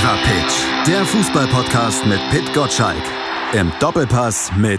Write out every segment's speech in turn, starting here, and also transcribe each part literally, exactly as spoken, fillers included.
Fever Pitch, der Fußball-Podcast mit Pit Gottschalk. Im Doppelpass mit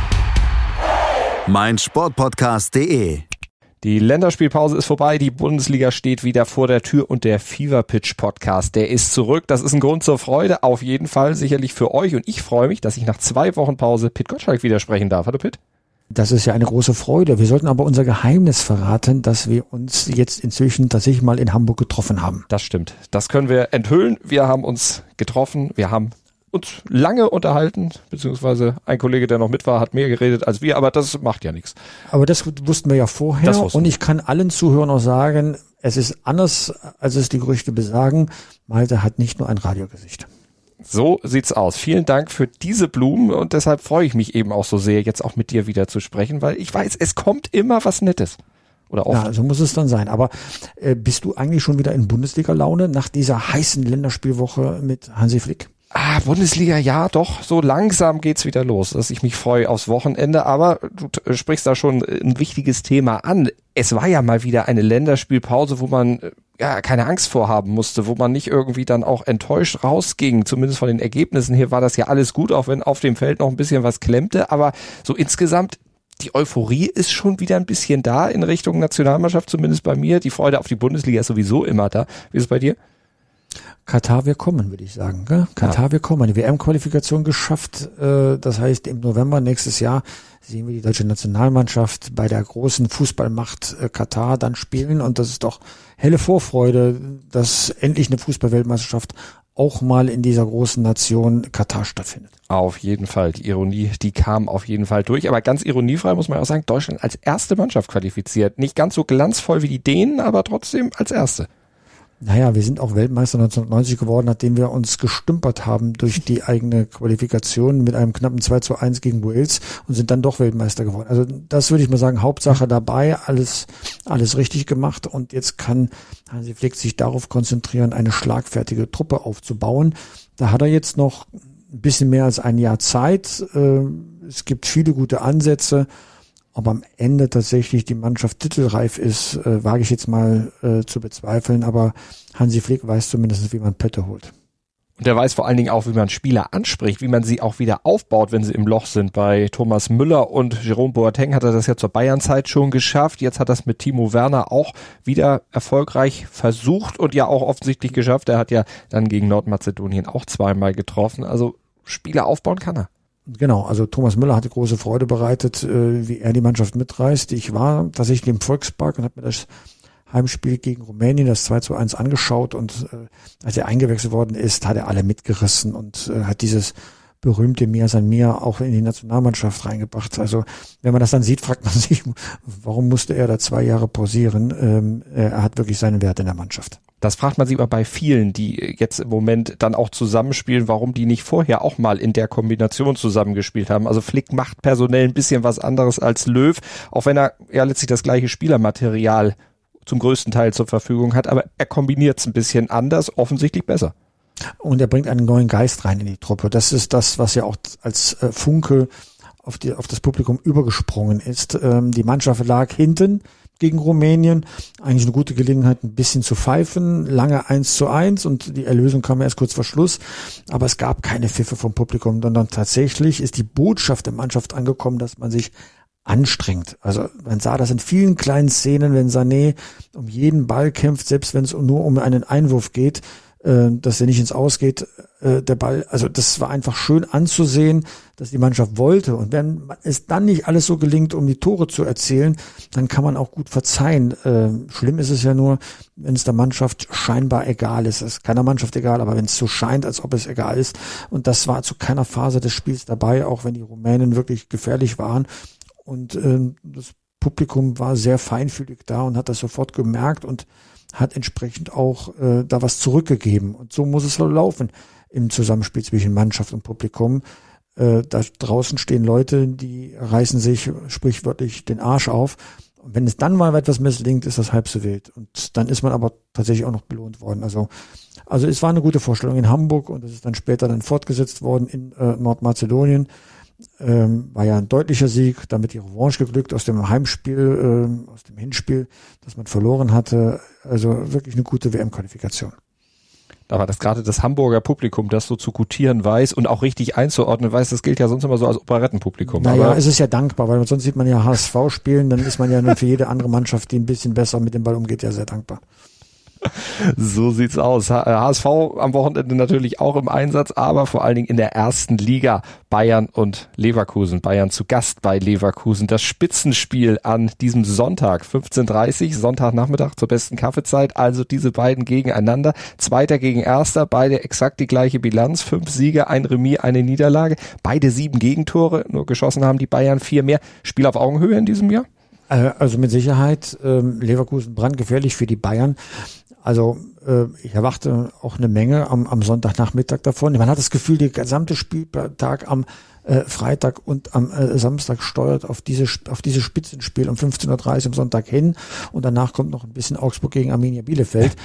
meinsportpodcast punkt de. Die Länderspielpause ist vorbei, die Bundesliga steht wieder vor der Tür und der Fever Pitch Podcast, der ist zurück. Das ist ein Grund zur Freude, auf jeden Fall sicherlich für euch. Und ich freue mich, dass ich nach zwei Wochen Pause Pit Gottschalk wieder sprechen darf. Hallo Pit. Das ist ja eine große Freude. Wir sollten aber unser Geheimnis verraten, dass wir uns jetzt inzwischen tatsächlich mal in Hamburg getroffen haben. Das stimmt. Das können wir enthüllen. Wir haben uns getroffen. Wir haben uns lange unterhalten, beziehungsweise ein Kollege, der noch mit war, hat mehr geredet als wir, aber das macht ja nichts. Aber das wussten wir ja vorher und ich kann allen Zuhörern auch sagen, es ist anders, als es die Gerüchte besagen. Malte hat nicht nur ein Radiogesicht. So sieht's aus. Vielen Dank für diese Blumen und deshalb freue ich mich eben auch so sehr, jetzt auch mit dir wieder zu sprechen, weil ich weiß, es kommt immer was Nettes. Oder oft. Ja, so muss es dann sein. Aber äh, bist du eigentlich schon wieder in Bundesliga-Laune nach dieser heißen Länderspielwoche mit Hansi Flick? Ah, Bundesliga, ja, doch, so langsam geht's wieder los, dass ich mich freue aufs Wochenende, aber du t- sprichst da schon ein wichtiges Thema an. Es war ja mal wieder eine Länderspielpause, wo man ja keine Angst vorhaben musste, wo man nicht irgendwie dann auch enttäuscht rausging, zumindest von den Ergebnissen her war das ja alles gut, auch wenn auf dem Feld noch ein bisschen was klemmte, aber so insgesamt die Euphorie ist schon wieder ein bisschen da in Richtung Nationalmannschaft, zumindest bei mir. Die Freude auf die Bundesliga ist sowieso immer da. Wie ist es bei dir? Katar, wir kommen, würde ich sagen. Gell? Katar, ja. Wir kommen. Die W M-Qualifikation geschafft. Äh, das heißt, im November nächstes Jahr sehen wir die deutsche Nationalmannschaft bei der großen Fußballmacht äh, Katar dann spielen. Und das ist doch helle Vorfreude, dass endlich eine Fußball-Weltmeisterschaft auch mal in dieser großen Nation Katar stattfindet. Auf jeden Fall. Die Ironie, die kam auf jeden Fall durch. Aber ganz ironiefrei muss man auch sagen, Deutschland als erste Mannschaft qualifiziert. Nicht ganz so glanzvoll wie die Dänen, aber trotzdem als erste. Naja, wir sind auch Weltmeister neunzehnhundertneunzig geworden, nachdem wir uns gestümpert haben durch die eigene Qualifikation mit einem knappen zwei zu eins gegen Wales und sind dann doch Weltmeister geworden. Also das würde ich mal sagen, Hauptsache dabei, alles alles richtig gemacht und jetzt kann Hansi Flick sich darauf konzentrieren, eine schlagfertige Truppe aufzubauen. Da hat er jetzt noch ein bisschen mehr als ein Jahr Zeit. Es gibt viele gute Ansätze. Ob am Ende tatsächlich die Mannschaft titelreif ist, äh, wage ich jetzt mal äh, zu bezweifeln, aber Hansi Flick weiß zumindest, wie man Pötte holt. Und er weiß vor allen Dingen auch, wie man Spieler anspricht, wie man sie auch wieder aufbaut, wenn sie im Loch sind. Bei Thomas Müller und Jerome Boateng hat er das ja zur Bayern-Zeit schon geschafft. Jetzt hat er es mit Timo Werner auch wieder erfolgreich versucht und ja auch offensichtlich geschafft. Er hat ja dann gegen Nordmazedonien auch zweimal getroffen. Also Spieler aufbauen kann er. Genau, also Thomas Müller hatte große Freude bereitet, äh, wie er die Mannschaft mitreißt. Ich war tatsächlich im Volkspark und habe mir das Heimspiel gegen Rumänien, das zwei zu eins, angeschaut und äh, als er eingewechselt worden ist, hat er alle mitgerissen und äh, hat dieses berühmte Mir san mir auch in die Nationalmannschaft reingebracht. Also wenn man das dann sieht, fragt man sich, warum musste er da zwei Jahre pausieren? Ähm, er hat wirklich seinen Wert in der Mannschaft. Das fragt man sich aber bei vielen, die jetzt im Moment dann auch zusammenspielen, warum die nicht vorher auch mal in der Kombination zusammengespielt haben. Also Flick macht personell ein bisschen was anderes als Löw, auch wenn er ja letztlich das gleiche Spielermaterial zum größten Teil zur Verfügung hat, aber er kombiniert es ein bisschen anders, offensichtlich besser. Und er bringt einen neuen Geist rein in die Truppe. Das ist das, was ja auch als äh, Funke auf, die, auf das Publikum übergesprungen ist. Ähm, die Mannschaft lag hinten gegen Rumänien. Eigentlich eine gute Gelegenheit, ein bisschen zu pfeifen. Lange eins zu eins und die Erlösung kam erst kurz vor Schluss. Aber es gab keine Pfiffe vom Publikum, sondern tatsächlich ist die Botschaft der Mannschaft angekommen, dass man sich anstrengt. Also man sah das in vielen kleinen Szenen, wenn Sané um jeden Ball kämpft, selbst wenn es nur um einen Einwurf geht, äh, dass er nicht ins Aus geht, äh, der Ball. Also das war einfach schön anzusehen, dass die Mannschaft wollte. Und wenn es dann nicht alles so gelingt, um die Tore zu erzielen, dann kann man auch gut verzeihen. Äh, schlimm ist es ja nur, wenn es der Mannschaft scheinbar egal ist. Es ist keiner Mannschaft egal, aber wenn es so scheint, als ob es egal ist. Und das war zu keiner Phase des Spiels dabei, auch wenn die Rumänen wirklich gefährlich waren. Und äh, das Publikum war sehr feinfühlig da und hat das sofort gemerkt und hat entsprechend auch äh, da was zurückgegeben. Und so muss es so laufen im Zusammenspiel zwischen Mannschaft und Publikum. Äh, da draußen stehen Leute, die reißen sich sprichwörtlich den Arsch auf. Und wenn es dann mal etwas misslingt, ist das halb so wild. Und dann ist man aber tatsächlich auch noch belohnt worden. Also also es war eine gute Vorstellung in Hamburg und es ist dann später dann fortgesetzt worden in äh, Nordmazedonien. Ähm, war ja ein deutlicher Sieg, damit die Revanche geglückt aus dem Heimspiel, ähm, aus dem Hinspiel, das man verloren hatte. Also wirklich eine gute W M-Qualifikation. Da war das gerade das Hamburger Publikum, das so zu gutieren weiß und auch richtig einzuordnen weiß, das gilt ja sonst immer so als Operettenpublikum. Naja, aber es ist ja dankbar, weil sonst sieht man ja H S V spielen, dann ist man ja nur für jede andere Mannschaft, die ein bisschen besser mit dem Ball umgeht, ja sehr dankbar. So sieht's aus. H S V am Wochenende natürlich auch im Einsatz, aber vor allen Dingen in der ersten Liga. Bayern und Leverkusen. Bayern zu Gast bei Leverkusen. Das Spitzenspiel an diesem Sonntag, fünfzehn Uhr dreißig, Sonntagnachmittag zur besten Kaffeezeit. Also diese beiden gegeneinander. Zweiter gegen Erster, beide exakt die gleiche Bilanz. Fünf Siege, ein Remis, eine Niederlage. Beide sieben Gegentore, nur geschossen haben die Bayern vier mehr. Spiel auf Augenhöhe in diesem Jahr? Also mit Sicherheit ähm, Leverkusen brandgefährlich für die Bayern. Also äh, ich erwarte auch eine Menge am, am Sonntagnachmittag davon. Man hat das Gefühl, der gesamte Spieltag am äh, Freitag und am äh, Samstag steuert auf diese auf dieses Spitzenspiel um fünfzehn Uhr dreißig am Sonntag hin und danach kommt noch ein bisschen Augsburg gegen Arminia Bielefeld.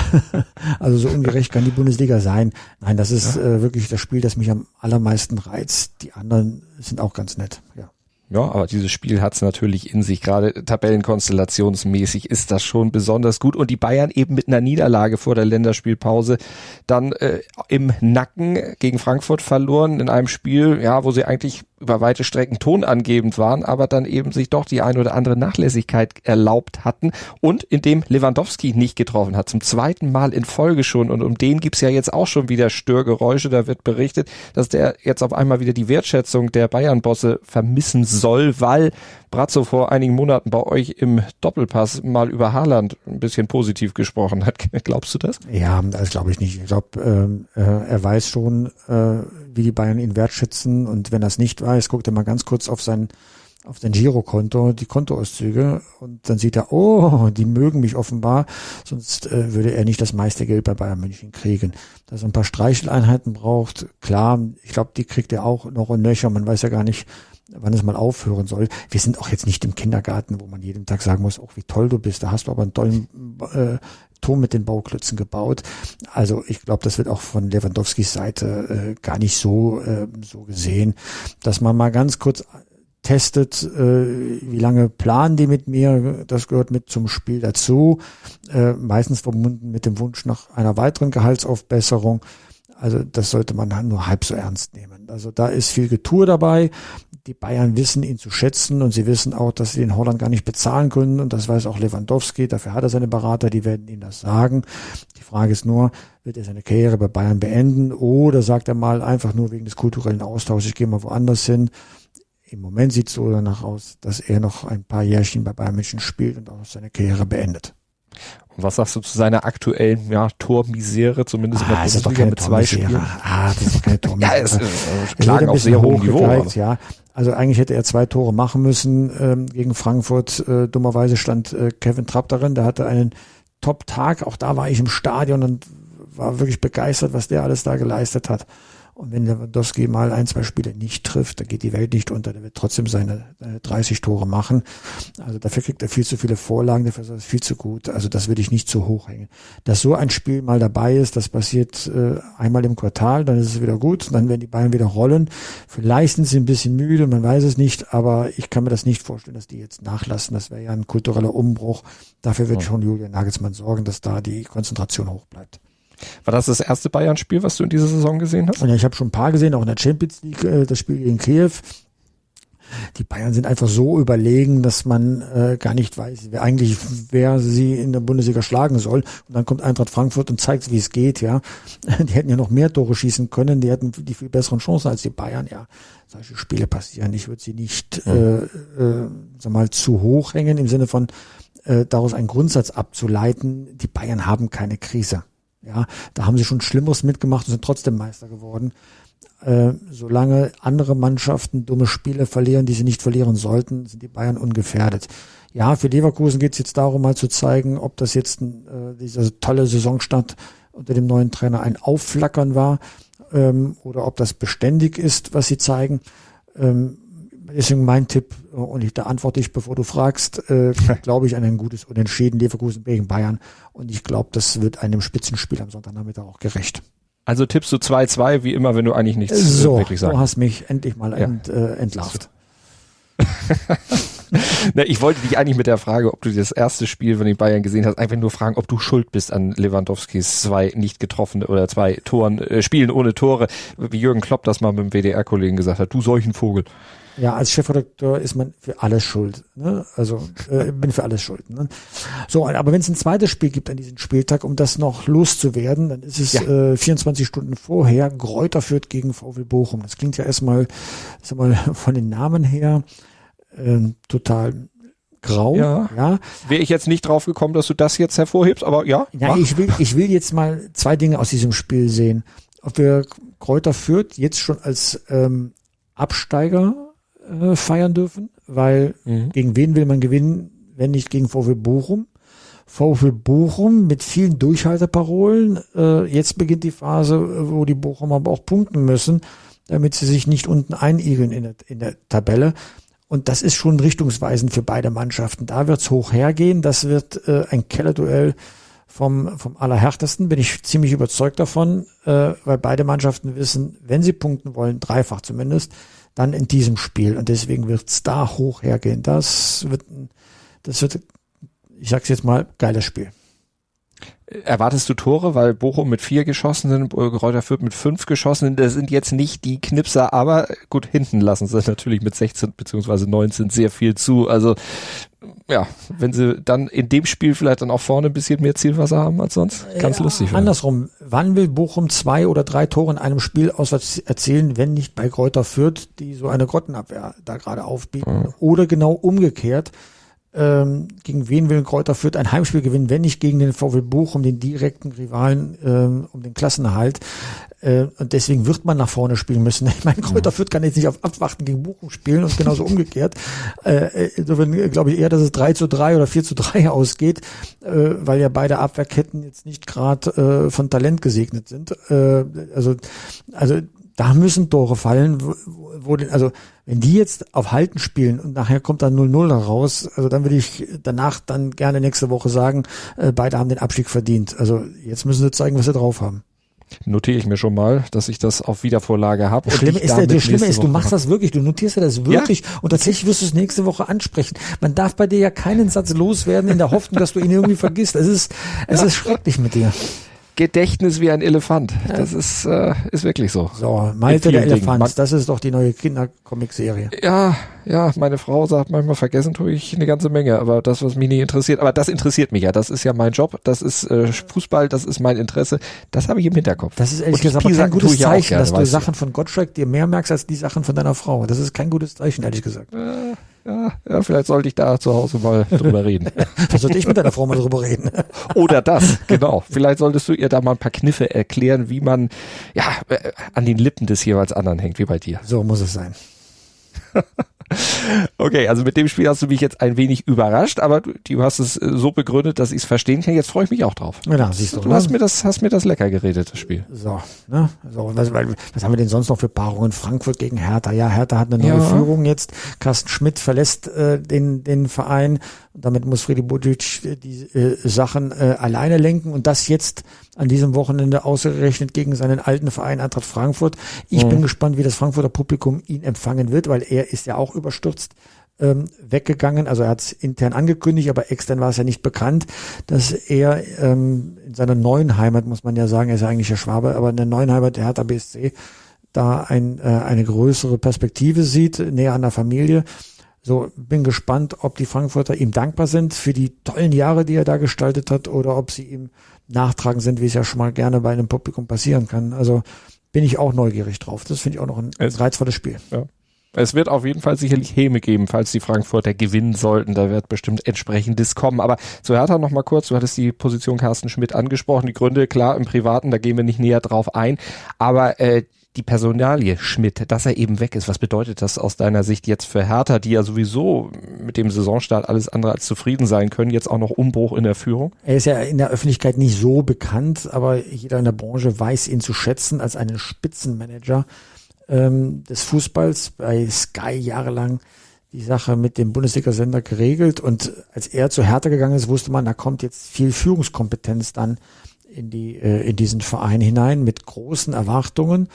Also so ungerecht kann die Bundesliga sein. Nein, das ist äh, wirklich das Spiel, das mich am allermeisten reizt. Die anderen sind auch ganz nett, ja. Ja, aber dieses Spiel hat's natürlich in sich. Gerade tabellenkonstellationsmäßig ist das schon besonders gut. Und die Bayern eben mit einer Niederlage vor der Länderspielpause dann äh, im Nacken gegen Frankfurt verloren in einem Spiel, ja, wo sie eigentlich über weite Strecken tonangebend waren, aber dann eben sich doch die ein oder andere Nachlässigkeit erlaubt hatten und in dem Lewandowski nicht getroffen hat. Zum zweiten Mal in Folge schon. Und um den gibt's ja jetzt auch schon wieder Störgeräusche. Da wird berichtet, dass der jetzt auf einmal wieder die Wertschätzung der Bayern-Bosse vermissen soll, weil Brazzo vor einigen Monaten bei euch im Doppelpass mal über Haaland ein bisschen positiv gesprochen hat. Glaubst du das? Ja, das glaube ich nicht. Ich glaube, ähm, äh, er weiß schon, äh, wie die Bayern ihn wertschätzen, und wenn er es nicht weiß, guckt er mal ganz kurz auf sein auf sein Girokonto, die Kontoauszüge, und dann sieht er, oh, die mögen mich offenbar, sonst äh, würde er nicht das meiste Geld bei Bayern München kriegen. Dass er ein paar Streicheleinheiten braucht, klar, ich glaube, die kriegt er auch noch und nöcher, man weiß ja gar nicht, wann es mal aufhören soll. Wir sind auch jetzt nicht im Kindergarten, wo man jeden Tag sagen muss, oh, wie toll du bist, da hast du aber einen tollen äh, Turm mit den Bauklötzen gebaut. Also ich glaube, das wird auch von Lewandowskis Seite äh, gar nicht so äh, so gesehen, dass man mal ganz kurz testet, äh, wie lange planen die mit mir, das gehört mit zum Spiel dazu, äh, meistens verbunden mit dem Wunsch nach einer weiteren Gehaltsaufbesserung. Also das sollte man nur halb so ernst nehmen. Also da ist viel Getue dabei. Die Bayern wissen ihn zu schätzen und sie wissen auch, dass sie den Holland gar nicht bezahlen können, und das weiß auch Lewandowski. Dafür hat er seine Berater, die werden ihm das sagen. Die Frage ist nur, wird er seine Karriere bei Bayern beenden oder sagt er mal einfach nur wegen des kulturellen Austauschs, ich gehe mal woanders hin. Im Moment sieht es so danach aus, dass er noch ein paar Jährchen bei Bayern München spielt und auch seine Karriere beendet. Und was sagst du zu seiner aktuellen ja, Tormisere, zumindest ah, in der Bundesliga mit zwei Spielen? Ah, das ist doch keine Tormisere. Ja, es äh, klagen auf sehr hohem Niveau. Ja, also eigentlich hätte er zwei Tore machen müssen ähm, gegen Frankfurt. Äh, dummerweise stand äh, Kevin Trapp darin, der hatte einen Top-Tag. Auch da war ich im Stadion und war wirklich begeistert, was der alles da geleistet hat. Und wenn Lewandowski mal ein, zwei Spiele nicht trifft, dann geht die Welt nicht unter. Der wird trotzdem seine, seine dreißig Tore machen. Also dafür kriegt er viel zu viele Vorlagen, dafür ist er viel zu gut. Also das würde ich nicht zu hoch hängen. Dass so ein Spiel mal dabei ist, das passiert äh, einmal im Quartal, dann ist es wieder gut. Und dann werden die Bayern wieder rollen. Vielleicht sind sie ein bisschen müde, man weiß es nicht. Aber ich kann mir das nicht vorstellen, dass die jetzt nachlassen. Das wäre ja ein kultureller Umbruch. Dafür wird ja. schon Julian Nagelsmann sorgen, dass da die Konzentration hoch bleibt. War das das erste Bayern-Spiel, was du in dieser Saison gesehen hast? Ja, ich habe schon ein paar gesehen, auch in der Champions League, äh, das Spiel gegen Kiew. Die Bayern sind einfach so überlegen, dass man äh, gar nicht weiß, wer eigentlich, wer sie in der Bundesliga schlagen soll. Und dann kommt Eintracht Frankfurt und zeigt, wie es geht. Ja, die hätten ja noch mehr Tore schießen können. Die hätten die viel besseren Chancen als die Bayern. Ja, solche Spiele passieren. Ich würde sie nicht, mhm. äh, äh, sag mal, zu hoch hängen im Sinne von äh, daraus einen Grundsatz abzuleiten. Die Bayern haben keine Krise. Ja, da haben sie schon Schlimmeres mitgemacht und sind trotzdem Meister geworden. Äh, solange andere Mannschaften dumme Spiele verlieren, die sie nicht verlieren sollten, sind die Bayern ungefährdet. Ja, für Leverkusen geht es jetzt darum, mal zu zeigen, ob das jetzt äh, dieser tolle Saisonstart unter dem neuen Trainer ein Aufflackern war ähm, oder ob das beständig ist, was sie zeigen. Ähm, Deswegen mein Tipp, und ich, da antworte ich, bevor du fragst, äh, glaube ich an ein gutes Unentschieden Leverkusen gegen Bayern. Und ich glaube, das wird einem Spitzenspiel am Sonntagnachmittag auch gerecht. Also tippst du zwei zwei, wie immer, wenn du eigentlich nichts so, wirklich sagst. So, du hast mich endlich mal ja. ent, äh, entlarvt. Na, ich wollte dich eigentlich mit der Frage, ob du das erste Spiel von den Bayern gesehen hast, einfach nur fragen, ob du schuld bist an Lewandowskis zwei nicht getroffene oder zwei Toren, äh, Spielen ohne Tore, wie Jürgen Klopp das mal mit dem W D R-Kollegen gesagt hat, du solchen Vogel. Ja, als Chefredakteur ist man für alles schuld. Ne? Also äh, bin für alles schuld. Ne? So, aber wenn es ein zweites Spiel gibt an diesem Spieltag, um das noch loszuwerden, dann ist es ja. äh, vierundzwanzig Stunden vorher Greuther Fürth gegen VfL Bochum. Das klingt ja erstmal, sag mal, von den Namen her äh, total grau. Ja. ja. Wäre ich jetzt nicht drauf gekommen, dass du das jetzt hervorhebst, aber ja. Ja, ich will, ich will jetzt mal zwei Dinge aus diesem Spiel sehen. Ob wir Greuther Fürth jetzt schon als ähm, Absteiger feiern dürfen, weil mhm. gegen wen will man gewinnen, wenn nicht gegen VfL Bochum? VfL Bochum mit vielen Durchhalteparolen. Äh, jetzt beginnt die Phase, wo die Bochumer aber auch punkten müssen, damit sie sich nicht unten einigeln in der, in der Tabelle. Und das ist schon richtungsweisend für beide Mannschaften. Da wird's hoch hergehen. Das wird äh, ein Kellerduell vom, vom Allerhärtesten. Bin ich ziemlich überzeugt davon, äh, weil beide Mannschaften wissen, wenn sie punkten wollen, dreifach zumindest, dann in diesem Spiel. Und deswegen wird's da hoch hergehen. Das wird, das wird, ich sag's jetzt mal, geiles Spiel. Erwartest du Tore, weil Bochum mit vier geschossenen, Greuther Fürth mit fünf geschossenen, das sind jetzt nicht die Knipser, aber gut, hinten lassen sie natürlich mit sechzehn beziehungsweise neunzehn sehr viel zu. Also ja, wenn sie dann in dem Spiel vielleicht dann auch vorne ein bisschen mehr Zielwasser haben als sonst, ganz ja, lustig. Andersrum, wann will Bochum zwei oder drei Tore in einem Spiel auswärts erzielen, wenn nicht bei Greuther Fürth, die so eine Grottenabwehr da gerade aufbieten, ja. Oder genau umgekehrt, ähm, gegen wen will Greuther Fürth ein Heimspiel gewinnen, wenn nicht gegen den VfL Bochum, den direkten Rivalen ähm, um den Klassenerhalt. Äh, und deswegen wird man nach vorne spielen müssen. Ich meine, Greuther Fürth kann jetzt nicht auf Abwarten gegen Bochum spielen und genauso umgekehrt. Äh, insofern glaube ich eher, dass es drei zu drei oder vier zu drei ausgeht, äh, weil ja beide Abwehrketten jetzt nicht gerade äh, von Talent gesegnet sind. Äh, also, also da müssen Tore fallen, wo, wo den, also wenn die jetzt auf Halten spielen und nachher kommt dann null null raus, also dann würde ich danach dann gerne nächste Woche sagen, äh, beide haben den Abstieg verdient. Also jetzt müssen sie zeigen, was sie drauf haben. Notiere ich mir schon mal, dass ich das auf Wiedervorlage habe. Das Schlimme ist, das Schlimme ist, du machst das wirklich, du notierst dir das wirklich, ja. Und tatsächlich wirst du es nächste Woche ansprechen. Man darf bei dir ja keinen Satz loswerden in der Hoffnung, dass du ihn irgendwie vergisst. Es ist, es ja. ist schrecklich mit dir. Gedächtnis wie ein Elefant. Das ist, äh, ist wirklich so. So, Malte der Elefant, das ist doch die neue Kindercomic-Serie. Ja, ja, meine Frau sagt manchmal, vergessen tue ich eine ganze Menge, aber das, was mich nicht interessiert, aber das interessiert mich ja, das ist ja mein Job, das ist äh, Fußball, das ist mein Interesse, das habe ich im Hinterkopf. Das ist ehrlich gesagt aber kein gutes Zeichen, gerne, dass du Sachen von Gottschalk dir mehr merkst als die Sachen von deiner Frau. Das ist kein gutes Zeichen, ehrlich gesagt. Äh, Ja, ja, vielleicht sollte ich da zu Hause mal drüber reden. Vielleicht sollte ich mit deiner Frau mal drüber reden. Oder das, genau. Vielleicht solltest du ihr da mal ein paar Kniffe erklären, wie man ja äh, an den Lippen des jeweils anderen hängt, wie bei dir. So muss es sein. Okay, also mit dem Spiel hast du mich jetzt ein wenig überrascht, aber du, du hast es so begründet, dass ich es verstehen kann. Jetzt freue ich mich auch drauf. Ja, siehst du. Du hast mir das, hast mir das lecker geredet, das Spiel. So, ne? So, was, was haben wir denn sonst noch für Paarungen? Frankfurt gegen Hertha. Ja, Hertha hat eine neue ja. Führung jetzt. Carsten Schmidt verlässt äh, den den Verein. Damit muss Freddy Bobic die äh, Sachen äh, alleine lenken und das jetzt an diesem Wochenende ausgerechnet gegen seinen alten Verein Eintracht Frankfurt. Ich mhm. bin gespannt, wie das Frankfurter Publikum ihn empfangen wird, weil er ist ja auch überstürzt ähm, weggegangen. Also er hat es intern angekündigt, aber extern war es ja nicht bekannt, dass er ähm, in seiner neuen Heimat, muss man ja sagen, er ist ja eigentlich der Schwabe, aber in der neuen Heimat der Hertha B S C da ein, äh, eine größere Perspektive sieht, näher an der Familie. So, bin gespannt, ob die Frankfurter ihm dankbar sind für die tollen Jahre, die er da gestaltet hat, oder ob sie ihm nachtragen sind, wie es ja schon mal gerne bei einem Publikum passieren kann. Also bin ich auch neugierig drauf. Das finde ich auch noch ein es, reizvolles Spiel. Ja. Es wird auf jeden Fall sicherlich Häme geben, falls die Frankfurter gewinnen sollten. Da wird bestimmt entsprechendes kommen. Aber zu Hertha noch mal kurz. Du hattest die Position Carsten Schmidt angesprochen. Die Gründe, klar, im Privaten, da gehen wir nicht näher drauf ein. Aber äh, die Personalie Schmidt, dass er eben weg ist, was bedeutet das aus deiner Sicht jetzt für Hertha, die ja sowieso mit dem Saisonstart alles andere als zufrieden sein können, jetzt auch noch Umbruch in der Führung? Er ist ja in der Öffentlichkeit nicht so bekannt, aber jeder in der Branche weiß ihn zu schätzen als einen Spitzenmanager ähm, des Fußballs, bei Sky jahrelang die Sache mit dem Bundesliga-Sender geregelt, und als er zu Hertha gegangen ist, wusste man, da kommt jetzt viel Führungskompetenz dann in die äh, in diesen Verein hinein mit großen Erwartungen.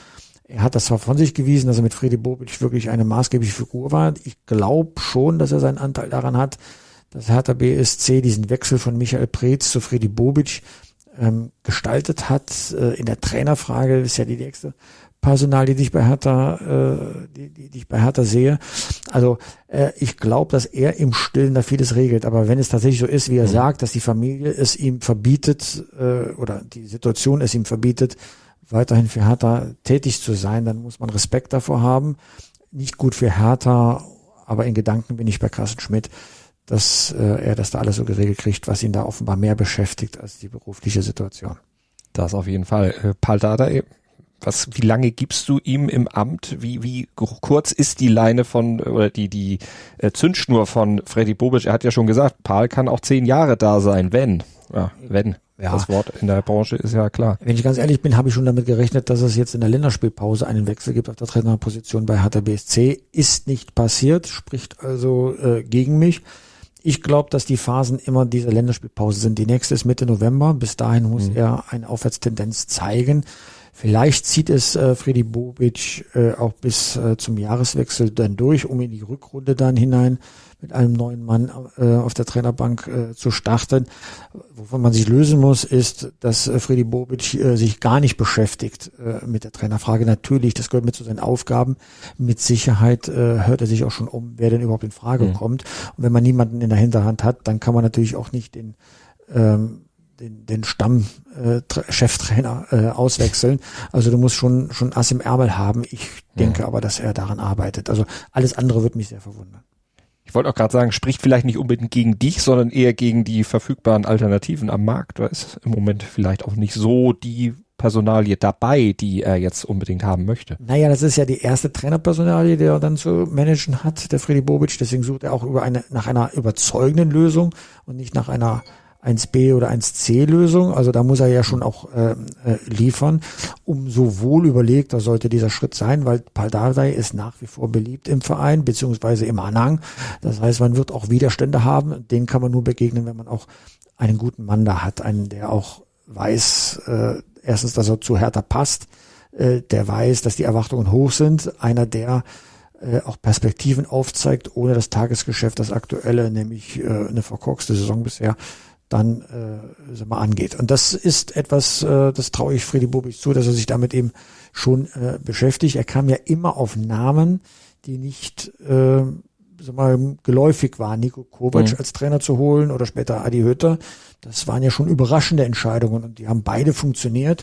Er hat das zwar von sich gewiesen, dass er mit Fredi Bobic wirklich eine maßgebliche Figur war. Ich glaube schon, dass er seinen Anteil daran hat, dass Hertha B S C diesen Wechsel von Michael Preetz zu Fredi Bobic ähm, gestaltet hat. Äh, in der Trainerfrage ist ja die nächste Personal, die ich bei Hertha, äh, die, die, die ich bei Hertha sehe. Also äh, ich glaube, dass er im Stillen da vieles regelt. Aber wenn es tatsächlich so ist, wie er mhm. sagt, dass die Familie es ihm verbietet äh, oder die Situation es ihm verbietet, weiterhin für Hertha tätig zu sein, dann muss man Respekt davor haben. Nicht gut für Hertha, aber in Gedanken bin ich bei Carsten Schmidt, dass äh, er das da alles so geregelt kriegt, was ihn da offenbar mehr beschäftigt als die berufliche Situation. Das auf jeden Fall. Äh, Pal Dardai, was, wie lange gibst du ihm im Amt? Wie, wie kurz ist die Leine von, oder die, die äh, Zündschnur von Fredi Bobic? Er hat ja schon gesagt, Pal kann auch zehn Jahre da sein, wenn, ja, wenn. Ja. Das Wort in der Branche ist ja klar. Wenn ich ganz ehrlich bin, habe ich schon damit gerechnet, dass es jetzt in der Länderspielpause einen Wechsel gibt auf der Trainerposition bei Hertha B S C. Ist nicht passiert, spricht also äh, gegen mich. Ich glaube, dass die Phasen immer diese Länderspielpause sind. Die nächste ist Mitte November. Bis dahin muss mhm. er eine Aufwärtstendenz zeigen. Vielleicht zieht es äh, Fredi Bobic äh, auch bis äh, zum Jahreswechsel dann durch, um in die Rückrunde dann hinein mit einem neuen Mann äh, auf der Trainerbank äh, zu starten. Wovon man sich lösen muss, ist, dass äh, Fredi Bobic äh, sich gar nicht beschäftigt äh, mit der Trainerfrage. Natürlich, das gehört mit zu seinen Aufgaben. Mit Sicherheit äh, hört er sich auch schon um, wer denn überhaupt in Frage mhm. kommt. Und wenn man niemanden in der Hinterhand hat, dann kann man natürlich auch nicht den ähm, den, den Stamm-Cheftrainer äh, äh, auswechseln. Also du musst schon schon Ass im Ärmel haben. Ich denke ja. aber, dass er daran arbeitet. Also alles andere wird mich sehr verwundern. Ich wollte auch gerade sagen, spricht vielleicht nicht unbedingt gegen dich, sondern eher gegen die verfügbaren Alternativen am Markt. Da ist im Moment vielleicht auch nicht so die Personalie dabei, die er jetzt unbedingt haben möchte. Naja, das ist ja die erste Trainerpersonalie, die er dann zu managen hat, der Fredi Bobic. Deswegen sucht er auch über eine, nach einer überzeugenden Lösung und nicht nach einer eins B oder eins C Lösung, also da muss er ja schon auch äh, äh, liefern. Umso wohl überlegter sollte dieser Schritt sein, weil Pal Dardai ist nach wie vor beliebt im Verein, beziehungsweise im Anhang. Das heißt, man wird auch Widerstände haben, denen kann man nur begegnen, wenn man auch einen guten Mann da hat, einen, der auch weiß, äh, erstens, dass er zu Hertha passt, äh, der weiß, dass die Erwartungen hoch sind, einer, der äh, auch Perspektiven aufzeigt, ohne das Tagesgeschäft, das aktuelle, nämlich äh, eine verkorkste Saison bisher, dann äh, sag mal, angeht. Und das ist etwas, äh, das traue ich Fredi Bobic zu, dass er sich damit eben schon äh, beschäftigt. Er kam ja immer auf Namen, die nicht äh, sag mal, geläufig waren, Niko Kovac mhm. als Trainer zu holen oder später Adi Hütter. Das waren ja schon überraschende Entscheidungen und die haben beide funktioniert.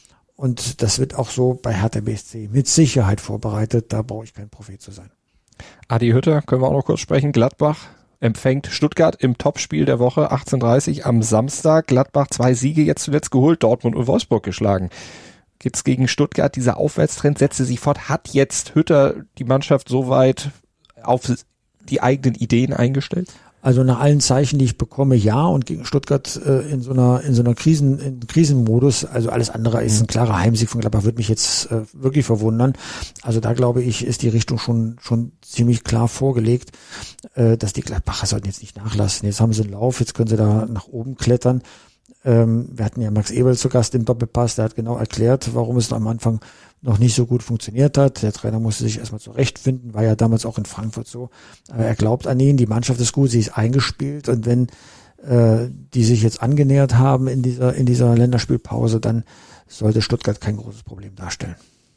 Und das wird auch so bei Hertha B S C mit Sicherheit vorbereitet. Da brauche ich kein Prophet zu sein. Adi Hütter, können wir auch noch kurz sprechen. Gladbach empfängt Stuttgart im Topspiel der Woche, achtzehn Uhr dreißig am Samstag. Gladbach zwei Siege jetzt zuletzt geholt, Dortmund und Wolfsburg geschlagen. Jetzt gegen Stuttgart, dieser Aufwärtstrend setzte sich fort. Hat jetzt Hütter die Mannschaft soweit auf die eigenen Ideen eingestellt? Also nach allen Zeichen, die ich bekomme, ja, und gegen Stuttgart äh, in so einer in so einer Krisen in Krisenmodus, also alles andere ist ein klarer Heimsieg von Gladbach, würde mich jetzt äh, wirklich verwundern. Also da glaube ich, ist die Richtung schon schon ziemlich klar vorgelegt, äh, dass die Gladbacher sollten jetzt nicht nachlassen. Jetzt haben sie einen Lauf, jetzt können sie da nach oben klettern. Ähm, wir hatten ja Max Eberl zu Gast im Doppelpass, der hat genau erklärt, warum es am Anfang noch nicht so gut funktioniert hat. Der Trainer musste sich erstmal zurechtfinden, war ja damals auch in Frankfurt so. Aber er glaubt an ihn, die Mannschaft ist gut, sie ist eingespielt und wenn äh, die sich jetzt angenähert haben in dieser in dieser Länderspielpause, dann sollte Stuttgart kein großes Problem darstellen.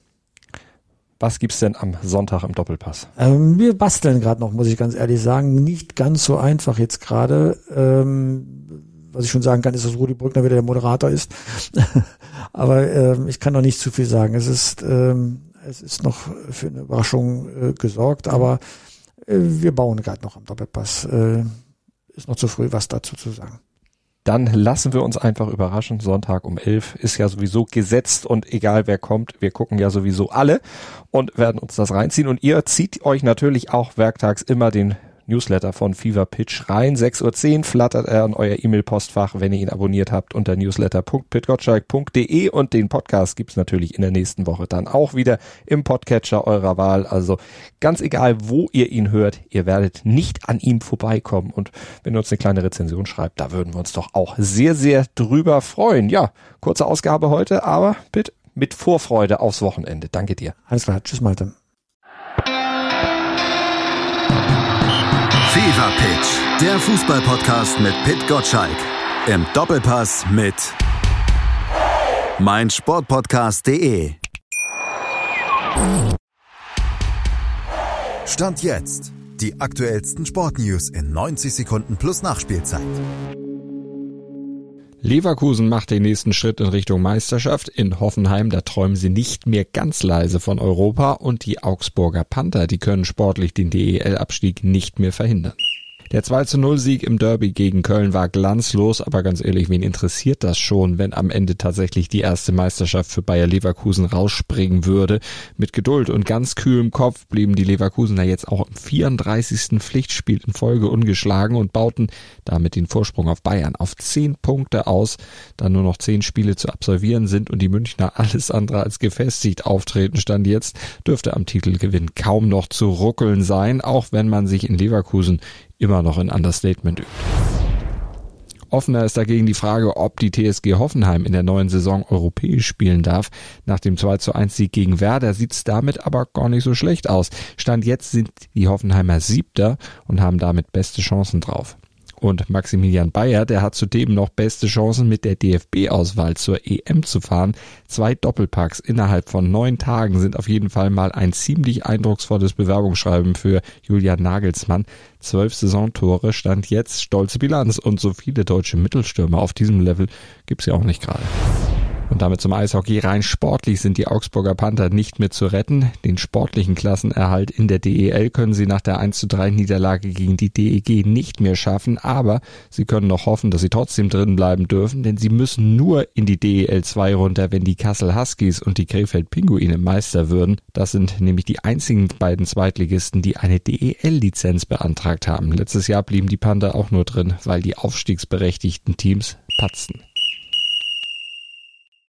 Was gibt's denn am Sonntag im Doppelpass? Ähm, wir basteln gerade noch, muss ich ganz ehrlich sagen. Nicht ganz so einfach jetzt gerade. Ähm, was ich schon sagen kann, ist, dass Rudi Brückner wieder der Moderator ist. Aber ähm, ich kann noch nicht zu viel sagen. Es ist ähm, es ist noch für eine Überraschung äh, gesorgt, aber äh, wir bauen gerade noch am Doppelpass. Äh, ist noch zu früh, was dazu zu sagen. Dann lassen wir uns einfach überraschen. Sonntag um elf ist ja sowieso gesetzt und egal wer kommt, wir gucken ja sowieso alle und werden uns das reinziehen. Und ihr zieht euch natürlich auch werktags immer den Newsletter von Fever Pitch rein. sechs Uhr zehn flattert er an euer E-Mail-Postfach, wenn ihr ihn abonniert habt, unter newsletter punkt pit gottschalk punkt de und den Podcast gibt's natürlich in der nächsten Woche dann auch wieder im Podcatcher eurer Wahl. Also ganz egal, wo ihr ihn hört, ihr werdet nicht an ihm vorbeikommen. Und wenn ihr uns eine kleine Rezension schreibt, da würden wir uns doch auch sehr, sehr drüber freuen. Ja, kurze Ausgabe heute, aber Pitt, mit Vorfreude aufs Wochenende. Danke dir. Alles klar, tschüss Malte. Fever Pitch, der Fußball-Podcast mit Pit Gottschalk. Im Doppelpass mit meinsportpodcast punkt de. Stand jetzt. Die aktuellsten Sportnews in neunzig Sekunden plus Nachspielzeit. Leverkusen macht den nächsten Schritt in Richtung Meisterschaft. In Hoffenheim, da träumen sie nicht mehr ganz leise von Europa. Und die Augsburger Panther, die können sportlich den D E L-Abstieg nicht mehr verhindern. Der zwei zu null Sieg im Derby gegen Köln war glanzlos, aber ganz ehrlich, wen interessiert das schon, wenn am Ende tatsächlich die erste Meisterschaft für Bayer Leverkusen rausspringen würde? Mit Geduld und ganz kühlem Kopf blieben die Leverkusener jetzt auch im vierunddreißigsten Pflichtspiel in Folge ungeschlagen und bauten damit den Vorsprung auf Bayern auf zehn Punkte aus, da nur noch zehn Spiele zu absolvieren sind und die Münchner alles andere als gefestigt auftreten. Stand jetzt, dürfte am Titelgewinn kaum noch zu ruckeln sein, auch wenn man sich in Leverkusen immer noch in Understatement übt. Offener ist dagegen die Frage, ob die T S G Hoffenheim in der neuen Saison europäisch spielen darf. Nach dem zwei zu eins Sieg gegen Werder sieht es damit aber gar nicht so schlecht aus. Stand jetzt sind die Hoffenheimer Siebter und haben damit beste Chancen drauf. Und Maximilian Bayer, der hat zudem noch beste Chancen, mit der D F B-Auswahl zur E M zu fahren. Zwei Doppelpacks innerhalb von neun Tagen sind auf jeden Fall mal ein ziemlich eindrucksvolles Bewerbungsschreiben für Julian Nagelsmann. Zwölf Saisontore, Stand jetzt stolze Bilanz. Und so viele deutsche Mittelstürmer auf diesem Level gibt's ja auch nicht gerade. Und damit zum Eishockey. Rein sportlich sind die Augsburger Panther nicht mehr zu retten. Den sportlichen Klassenerhalt in der D E L können sie nach der eins zu drei Niederlage gegen die D E G nicht mehr schaffen. Aber sie können noch hoffen, dass sie trotzdem drin bleiben dürfen, denn sie müssen nur in die D E L zwei runter, wenn die Kassel Huskies und die Krefeld Pinguine Meister würden. Das sind nämlich die einzigen beiden Zweitligisten, die eine D E L-Lizenz beantragt haben. Letztes Jahr blieben die Panther auch nur drin, weil die aufstiegsberechtigten Teams patzten.